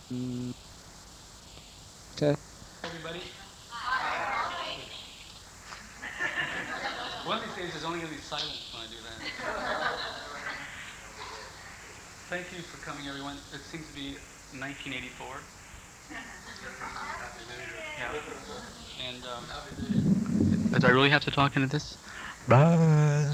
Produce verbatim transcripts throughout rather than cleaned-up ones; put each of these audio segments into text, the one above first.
Mm. Okay. Everybody. One of these days there's only going to be silence when I do that. Thank you for coming, everyone. It seems to be nineteen eighty-four. Yeah. And um, do I really have to talk into this? Bye.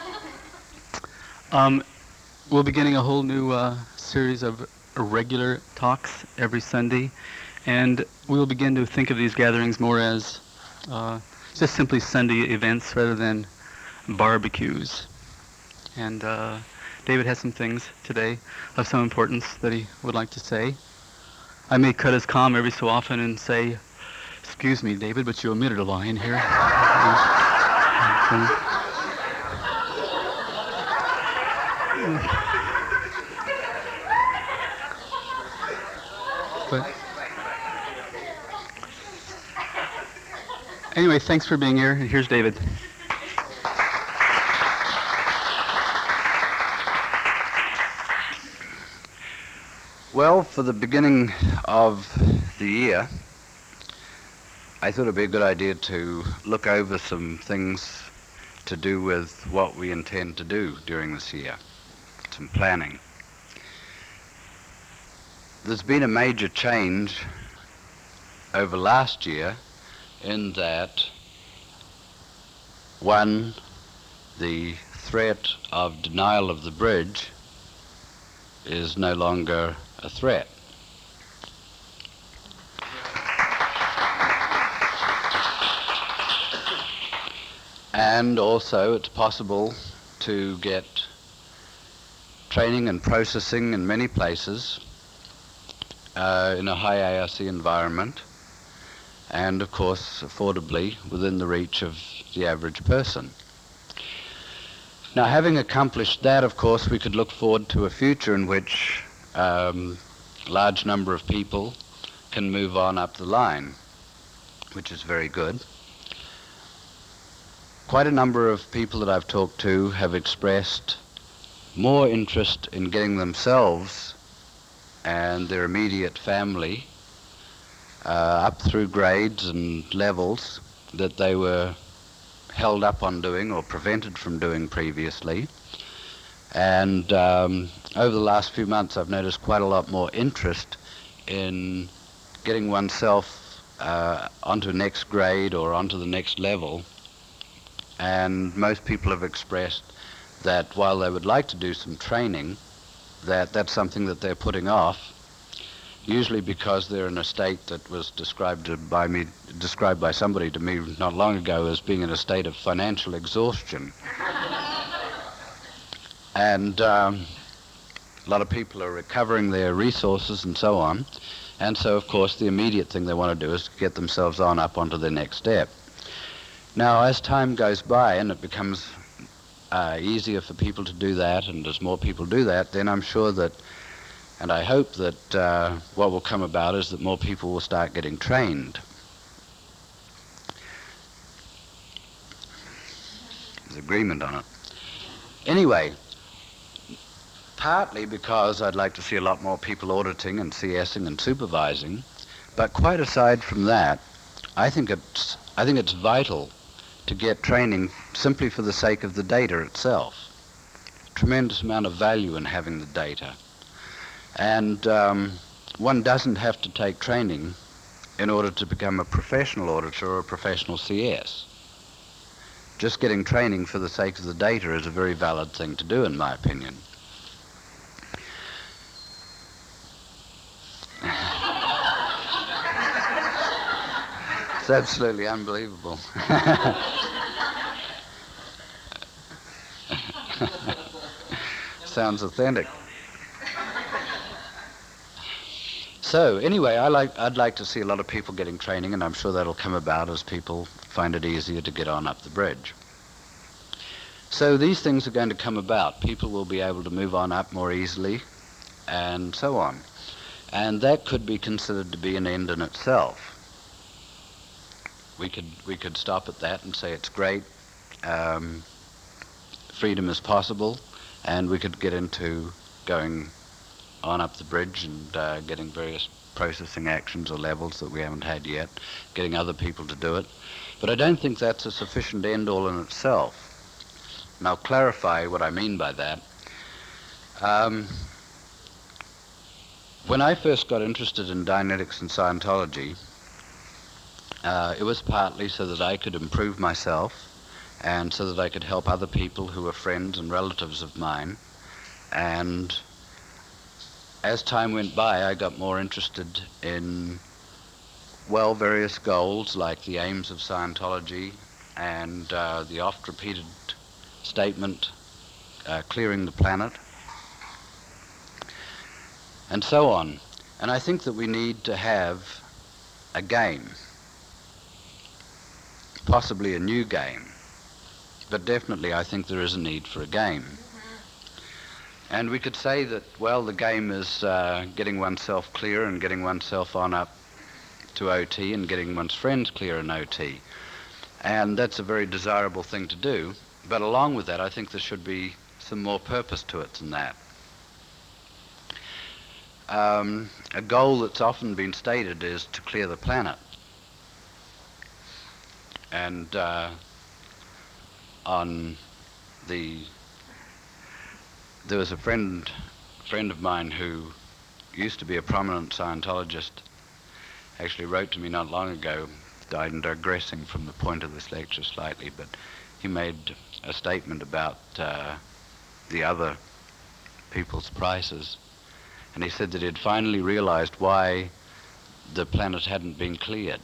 Um, we're beginning a whole new uh, series of regular talks every Sunday, and we will begin to think of these gatherings more as uh, just simply Sunday events rather than barbecues. And uh, David has some things today of some importance that he would like to say. I may cut his calm every so often and say, "Excuse me, David, but you omitted a line here." But anyway, thanks for being here. Here's David. Well, for the beginning of the year, I thought it'd be a good idea to look over some things to do with what we intend to do during this year, some planning. There's been a major change over last year in that, one, the threat of denial of the bridge is no longer a threat. And also it's possible to get training and processing in many places uh, in a high A R C environment, and of course affordably within the reach of the average person. Now, having accomplished that, of course, we could look forward to a future in which um, a large number of people can move on up the line, which is very good. Quite a number of people that I've talked to have expressed more interest in getting themselves and their immediate family uh, up through grades and levels that they were held up on doing or prevented from doing previously. And um, over the last few months I've noticed quite a lot more interest in getting oneself uh, onto next grade or onto the next level. And most people have expressed that while they would like to do some training, that that's something that they're putting off, usually because they're in a state that was described by me, described by somebody to me not long ago as being in a state of financial exhaustion. And um, a lot of people are recovering their resources and so on. And so, of course, the immediate thing they want to do is to get themselves on up onto the next step. Now, as time goes by and it becomes uh, easier for people to do that, and as more people do that, then I'm sure that, and I hope that uh, what will come about is that more people will start getting trained. There's agreement on it. Anyway, partly because I'd like to see a lot more people auditing and CSing and supervising, but quite aside from that, I think it's I think it's vital to get training simply for the sake of the data itself. Tremendous amount of value in having the data. And um, one doesn't have to take training in order to become a professional auditor or a professional C S. Just getting training for the sake of the data is a very valid thing to do, in my opinion. It's absolutely unbelievable. Sounds authentic. So anyway, I like, I'd like to see a lot of people getting training, and I'm sure that'll come about as people find it easier to get on up the bridge. So these things are going to come about. People will be able to move on up more easily, and so on. And that could be considered to be an end in itself. We could we could stop at that and say it's great, um, freedom is possible, and we could get into going on up the bridge and uh, getting various processing actions or levels that we haven't had yet, getting other people to do it. But I don't think that's a sufficient end-all in itself. And I'll clarify what I mean by that. Um, when I first got interested in Dianetics and Scientology, uh, it was partly so that I could improve myself and so that I could help other people who were friends and relatives of mine. And as time went by, I got more interested in, well, various goals like the aims of Scientology and uh, the oft-repeated statement, uh, clearing the planet, and so on. And I think that we need to have a game, possibly a new game, but definitely I think there is a need for a game. And we could say that, well, the game is uh, getting oneself clear and getting oneself on up to O T and getting one's friends clear in O T. And that's a very desirable thing to do. But along with that, I think there should be some more purpose to it than that. Um, a goal that's often been stated is to clear the planet. And uh, on the... There was a friend, friend of mine who used to be a prominent Scientologist, actually wrote to me not long ago. I'm digressing from the point of this lecture slightly, but he made a statement about uh, the other people's prices. And he said that he had finally realized why the planet hadn't been cleared.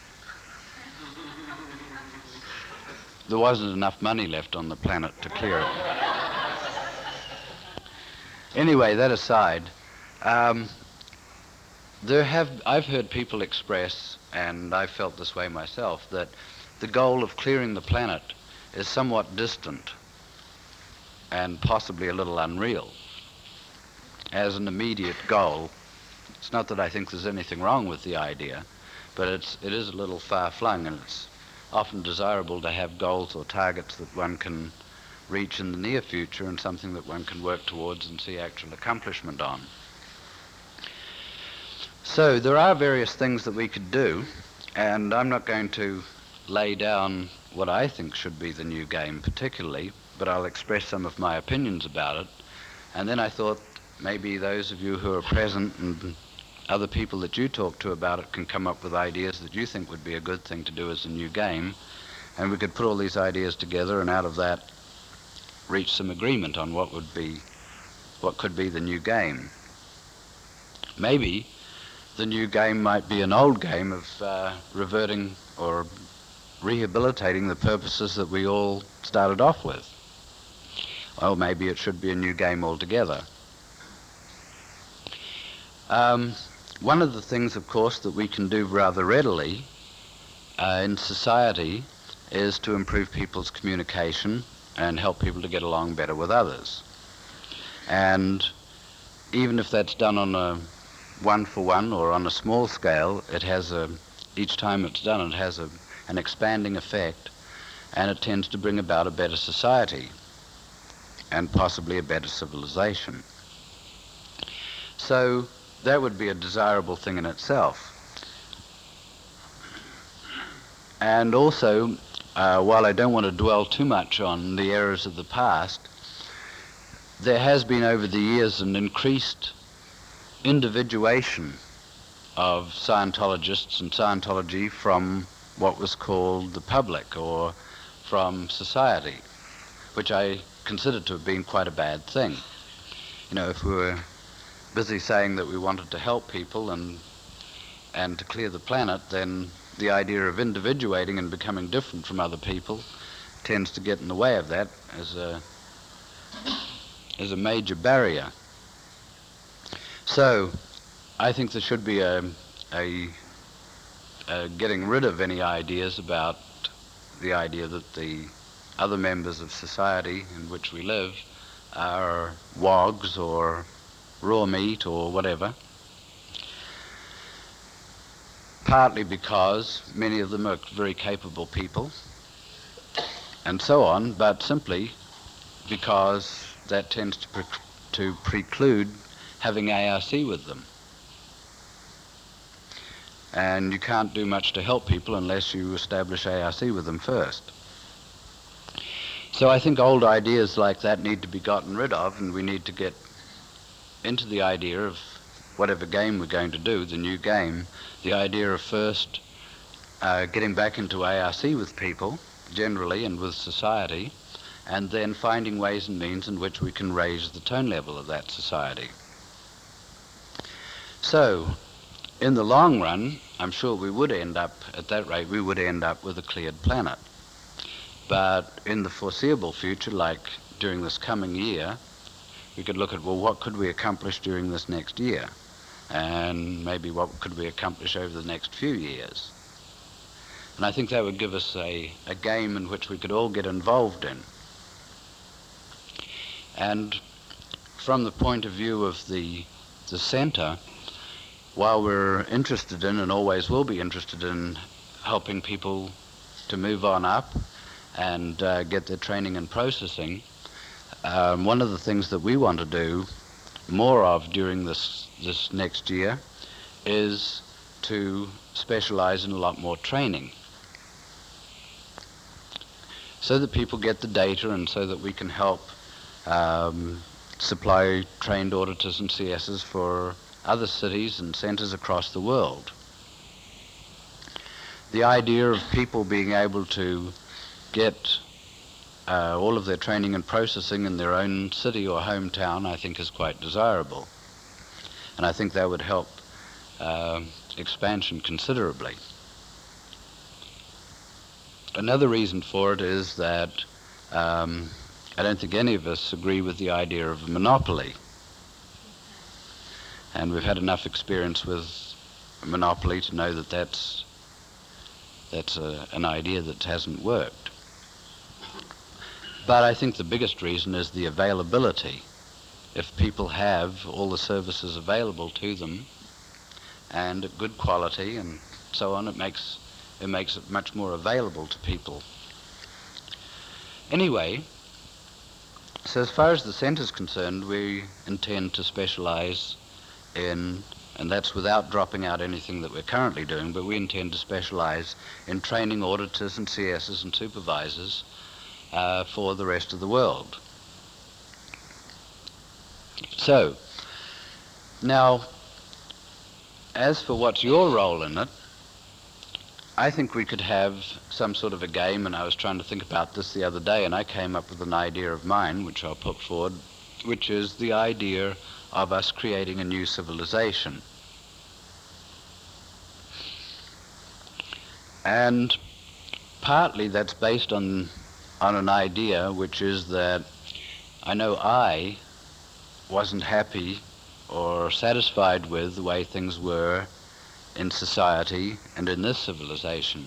There wasn't enough money left on the planet to clear it. Anyway, that aside, um, there have I've heard people express, and I felt this way myself, that the goal of clearing the planet is somewhat distant and possibly a little unreal as an immediate goal. It's not that I think there's anything wrong with the idea, but it's it is a little far-flung, and it's often desirable to have goals or targets that one can reach in the near future and something that one can work towards and see actual accomplishment on. So there are various things that we could do, and I'm not going to lay down what I think should be the new game particularly, but I'll express some of my opinions about it. And then I thought maybe those of you who are present and other people that you talk to about it can come up with ideas that you think would be a good thing to do as a new game, and we could put all these ideas together and out of that reach some agreement on what would be, what could be the new game. Maybe the new game might be an old game of uh, reverting or rehabilitating the purposes that we all started off with. Well, maybe it should be a new game altogether. Um, one of the things, of course, that we can do rather readily uh, in society is to improve people's communication and help people to get along better with others. And even if that's done on a one-for-one or on a small scale, it has a, each time it's done, it has a, an expanding effect, and it tends to bring about a better society and possibly a better civilization. So that would be a desirable thing in itself. And also, Uh, while I don't want to dwell too much on the errors of the past, there has been over the years an increased individuation of Scientologists and Scientology from what was called the public or from society, which I consider to have been quite a bad thing. You know, if we were busy saying that we wanted to help people and and to clear the planet, then the idea of individuating and becoming different from other people tends to get in the way of that as a as a major barrier. So I think there should be a, a, a getting rid of any ideas about the idea that the other members of society in which we live are wogs or raw meat or whatever, partly because many of them are very capable people and so on, but simply because that tends to, pre- to preclude having A R C with them. And you can't do much to help people unless you establish A R C with them first. So I think old ideas like that need to be gotten rid of, and we need to get into the idea of whatever game we're going to do, the new game, the idea of first uh, getting back into A R C with people, generally, and with society, and then finding ways and means in which we can raise the tone level of that society. So, in the long run, I'm sure we would end up, at that rate, we would end up with a cleared planet. But in the foreseeable future, like during this coming year, we could look at, well, what could we accomplish during this next year? And maybe what could we accomplish over the next few years? And I think that would give us a, a game in which we could all get involved in. And from the point of view of the, the center, while we're interested in and always will be interested in helping people to move on up and uh, get their training and processing, um, one of the things that we want to do more of during this, this next year is to specialize in a lot more training, so that people get the data and so that we can help um, supply trained auditors and C Ss for other cities and centers across the world. The idea of people being able to get uh, all of their training and processing in their own city or hometown, I think, is quite desirable. And I think that would help uh, expansion considerably. Another reason for it is that um, I don't think any of us agree with the idea of a monopoly. And we've had enough experience with a monopoly to know that that's, that's a, an idea that hasn't worked. But I think the biggest reason is the availability. If people have all the services available to them and at good quality and so on, it makes, it makes it much more available to people. Anyway, so as far as the centre is concerned, we intend to specialize in, and that's without dropping out anything that we're currently doing, but we intend to specialize in training auditors and C Ss and supervisors uh, for the rest of the world. So, now, as for what's your role in it, I think we could have some sort of a game, and I was trying to think about this the other day, and I came up with an idea of mine, which I'll put forward, which is the idea of us creating a new civilization. And partly that's based on, on an idea, which is that I know I wasn't happy or satisfied with the way things were in society and in this civilization.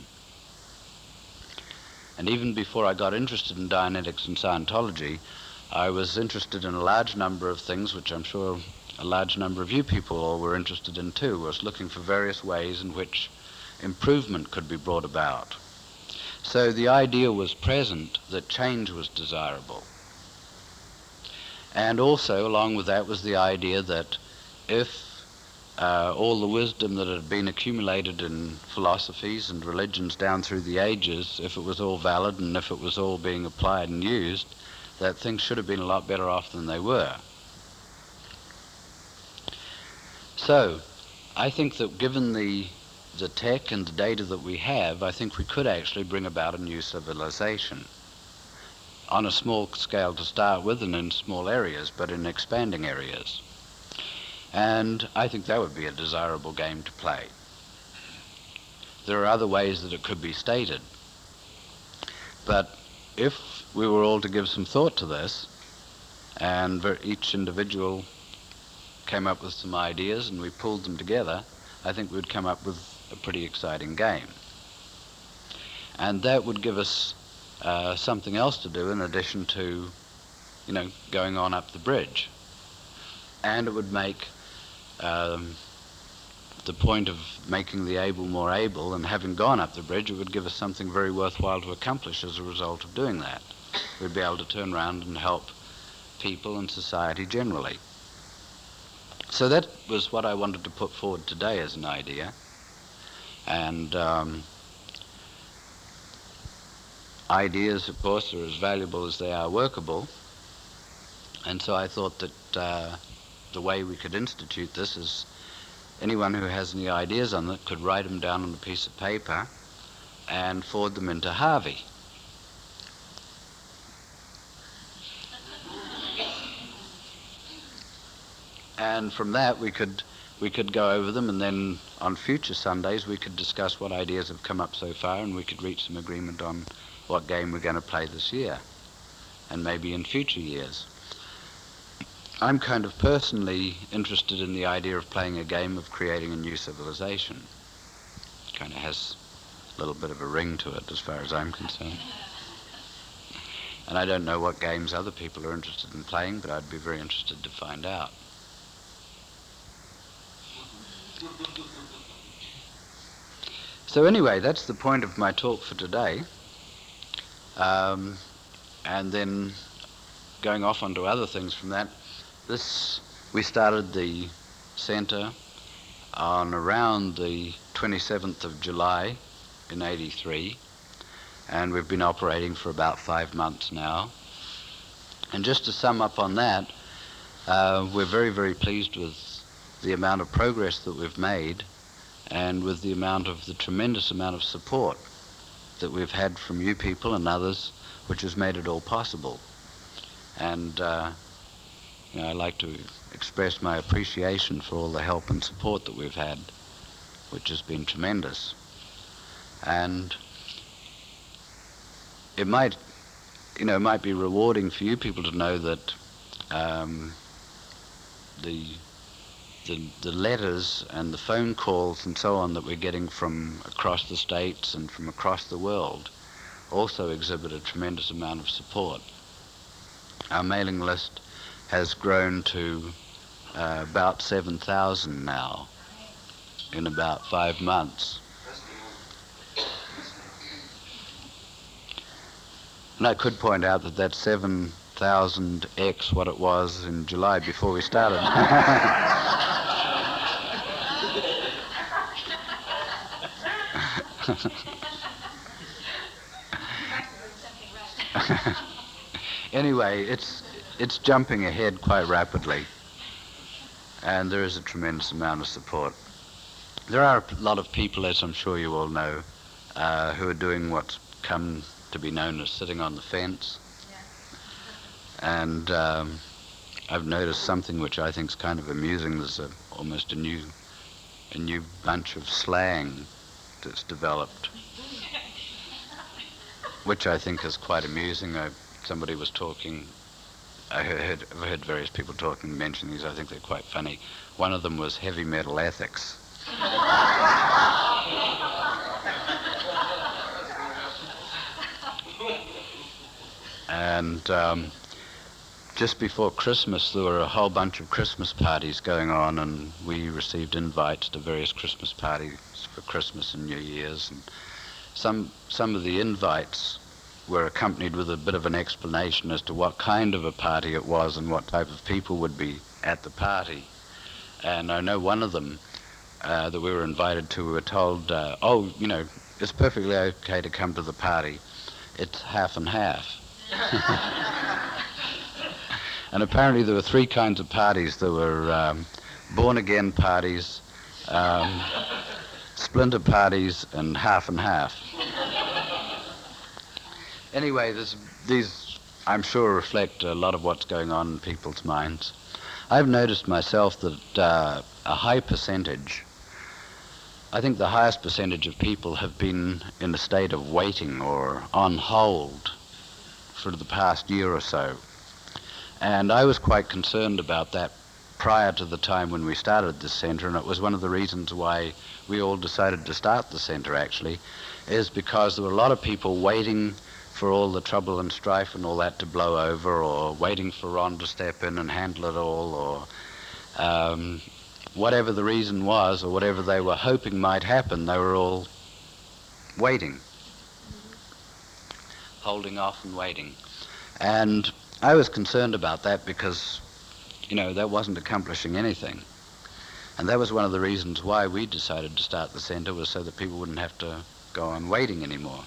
And even before I got interested in Dianetics and Scientology, I was interested in a large number of things, which I'm sure a large number of you people all were interested in too. I was looking for various ways in which improvement could be brought about. So the idea was present that change was desirable. And also, along with that, was the idea that if uh, all the wisdom that had been accumulated in philosophies and religions down through the ages, if it was all valid and if it was all being applied and used, that things should have been a lot better off than they were. So, I think that given the, the tech and the data that we have, I think we could actually bring about a new civilization. On a small scale to start with and in small areas, but in expanding areas. And I think that would be a desirable game to play. There are other ways that it could be stated. But if we were all to give some thought to this, and each individual came up with some ideas and we pulled them together, I think we'd come up with a pretty exciting game. And that would give us uh, something else to do in addition to, you know, going on up the bridge. And it would make um, the point of making the able more able, and having gone up the bridge, it would give us something very worthwhile to accomplish as a result of doing that. We'd be able to turn around and help people and society generally. so that was what I wanted to put forward today as an idea. And um, ideas, of course, are as valuable as they are workable. And so I thought that uh, the way we could institute this is anyone who has any ideas on it could write them down on a piece of paper and forward them into Harvey. And from that we could we could go over them, and then on future Sundays we could discuss what ideas have come up so far, and we could reach some agreement on what game we're going to play this year, and maybe in future years. I'm kind of personally interested in the idea of playing a game of creating a new civilization. It kind of has a little bit of a ring to it as far as I'm concerned. And I don't know what games other people are interested in playing, but I'd be very interested to find out. So anyway, that's the point of my talk for today. Um, and then going off onto other things from that, this, we started the centre on around the twenty-seventh of July in eighty-three, and we've been operating for about five months now. And just to sum up on that, uh, we're very, very pleased with the amount of progress that we've made, and with the amount of the tremendous amount of support that we've had from you people and others, which has made it all possible. And uh, you know, I'd like to express my appreciation for all the help and support that we've had, which has been tremendous. And it might, you know, it might be rewarding for you people to know that um, the The, the letters and the phone calls and so on that we're getting from across the states and from across the world also exhibit a tremendous amount of support. Our mailing list has grown to uh, about seven thousand now in about five months. And I could point out that that's seven thousand X what it was in July before we started. Anyway, it's it's jumping ahead quite rapidly, and there is a tremendous amount of support. There are a lot of people, as I'm sure you all know, uh, who are doing what's come to be known as sitting on the fence. Yeah. And um, I've noticed something which I think is kind of amusing. There's a, almost a new a new bunch of slang that's developed, which I think is quite amusing. I, somebody was talking, I heard, I've heard various people talking, mention these, I think they're quite funny. One of them was heavy metal ethics. And um, just before Christmas, there were a whole bunch of Christmas parties going on, and we received invites to various Christmas parties for Christmas and New Year's, and some some of the invites were accompanied with a bit of an explanation as to what kind of a party it was and what type of people would be at the party. And I know one of them uh, that we were invited to, we were told, uh, oh, you know, it's perfectly okay to come to the party. It's half and half. And apparently there were three kinds of parties. There were um, born-again parties, um, splinter parties, and half and half. Anyway, this, these, I'm sure, reflect a lot of what's going on in people's minds. I've noticed myself that uh, a high percentage, I think the highest percentage of people have been in a state of waiting or on hold for the past year or so. And I was quite concerned about that prior to the time when we started this centre, and it was one of the reasons why we all decided to start the centre, actually, is because there were a lot of people waiting for all the trouble and strife and all that to blow over, or waiting for Ron to step in and handle it all, or um, whatever the reason was, or whatever they were hoping might happen, they were all waiting, holding off and waiting. And I was concerned about that because, you know, that wasn't accomplishing anything. And that was one of the reasons why we decided to start the centre, was so that people wouldn't have to go on waiting anymore.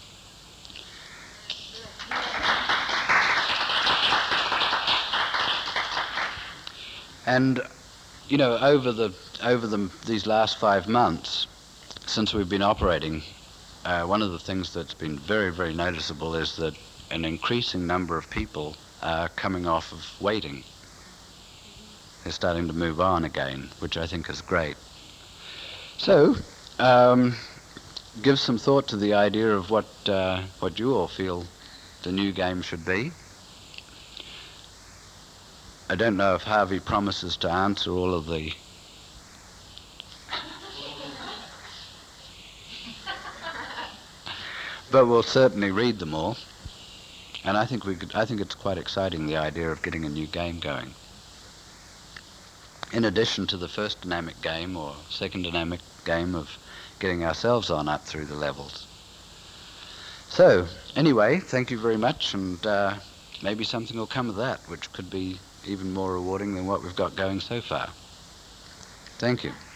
And, you know, over the over the these last five months, since we've been operating, uh, one of the things that's been very, very noticeable is that an increasing number of people are coming off of waiting. They're starting to move on again, which I think is great. So, um, give some thought to the idea of what uh, what you all feel the new game should be. I don't know if Harvey promises to answer all of the but we'll certainly read them all. And I think we could, I think it's quite exciting, the idea of getting a new game going. In addition to the first dynamic game or second dynamic game of getting ourselves on up through the levels. So, anyway, thank you very much, and uh, maybe something will come of that, which could be even more rewarding than what we've got going so far. Thank you.